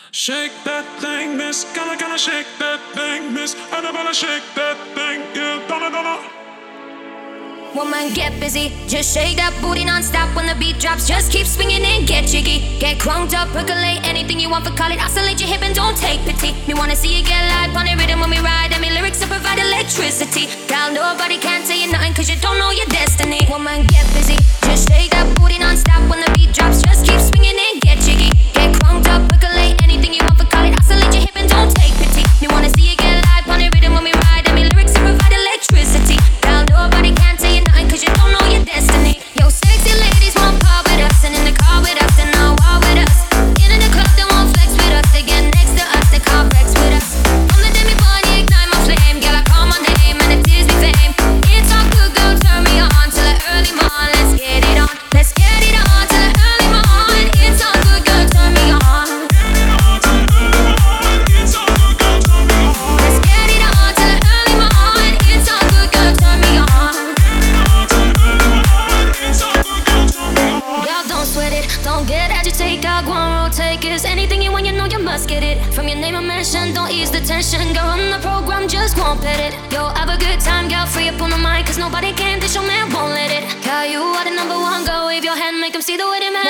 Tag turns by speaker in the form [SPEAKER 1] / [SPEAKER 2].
[SPEAKER 1] Shake that thing, miss. Gonna shake that thing, miss. Annabella, shake that thing, yeah. Donna.
[SPEAKER 2] Woman, get busy. Just shake that booty non-stop when the beat drops. Just keep swinging and get jiggy. Get crunked up, percolate anything you want for call it. Oscillate your hip and don't take pity. Me wanna see you get live on the rhythm when we ride. And me lyrics to provide electricity. Girl, nobody can tell you nothing cause you don't know your destiny. Woman, get busy. Just shake that booty non-stop when the beat drops. Just keep swinging and get jiggy. Get crunked up, percolate anything you want for call it. Oscillate your hip and don't take pity. Me wanna see you get live on the rhythm when we ride. And me lyrics to provide electricity. Girl, nobody can tell you nothing cause you don't know your destiny. Yo, sexy ladies want part with us. And in the car with us, and now war with us. In the club, they won't flex with us. They get next to us, they can't flex with us. From the day me born, you ignite my flame. Girl, I call my name and it tears me fame. It's all good, girl, turn me on till the early morn. Let's get it on. Let's get it on till the early morn. It's all good, girl, turn me on.
[SPEAKER 1] It's all good, girl, turn me on.
[SPEAKER 2] Let's get it on till the early morn. It's all good, girl, turn me on.
[SPEAKER 1] It's all good, girl, turn me on.
[SPEAKER 2] Girl, don't sweat it, don't get agitated. God, go on, rotate, cause anything you want, you know you must get it. From your name I mention, don't ease the tension. Girl, on the program, just won't pet it. Yo, have a good time, girl, free up on the mic, cause nobody can, this your man won't let it. Girl, you are the number one, go wave your hand, make them see the way they man.